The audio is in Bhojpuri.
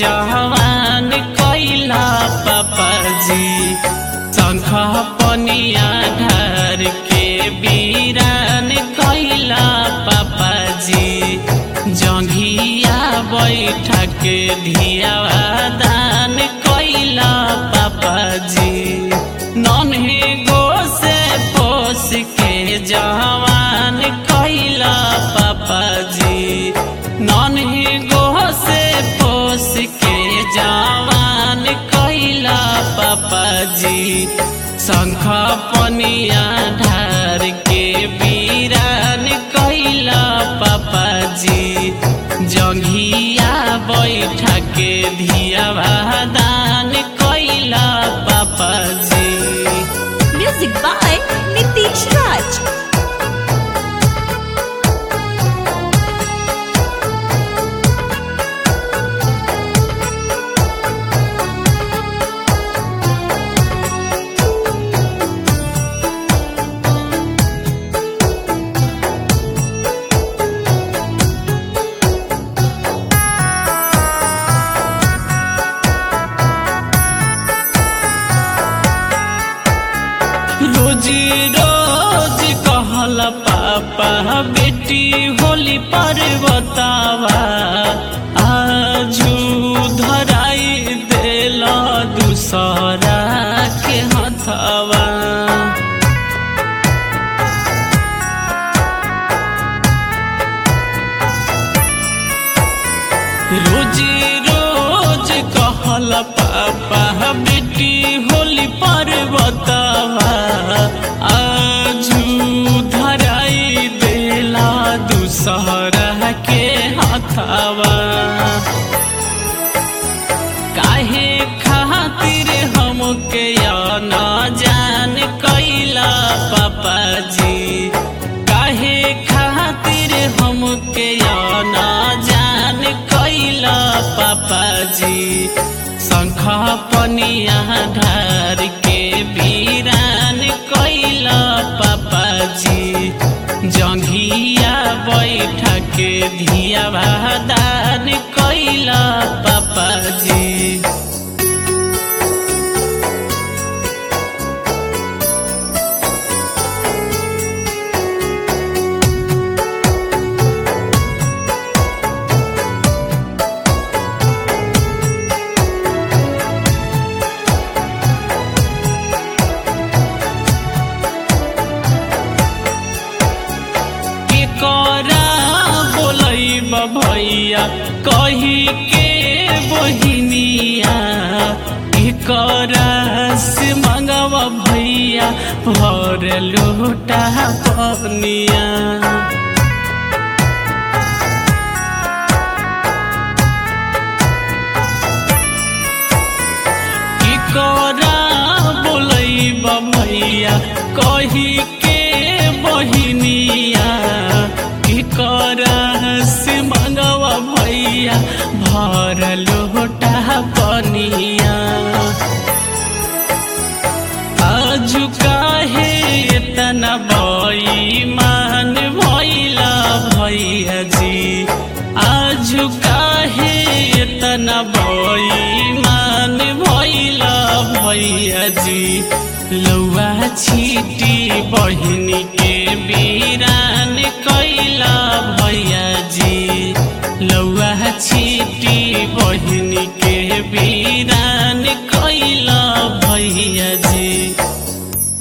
जवान कैला पापाजी। शंख पनिया ढार के वीरान कैला पापाजी। जंघिया बैठा के धियावा दान कैला पापाजी। नन्हे गो से पोस के जवान कैला पापाजी। नन्हे गो से पोस के जवान कैला पापाजी। शंख पनिया ढार के वीरान कैला पापाजी। जंघिया बैठा के धियावा दान कैला पापाजी। Music by Nitish Raj. रोजी रोज कहला पापा बेटी होली पर बतावा। आजू धराई देला दूसरा के हथवा। रोजी रोज कहला पापा बेटी होली पर बतावा। आजू धराई देला दूसरा के हथवा। काहे खातिर हमके ना जान कैला पापाजी। काहे खातिर हमके ना जान कैला पापाजी। शंख पनिया ढार के वीरान कैला पापाजी। जंघिया बैठा के धियावा दान कैला पापाजी। करा बोलैब भैया कही के बहिनिया। एकरा से मंगव भैया भर लोटा पनिया। एकरा बोलैब भैया कही के बहिनिया। एकरा से मंगव भैया भर लोटा पनिया। आजू काहे इतना बेईमान भइला भैया जी। आजू काहे इतना बेईमान भइला भैया जी। लौआ छीटी बहिनी के वीरान कैला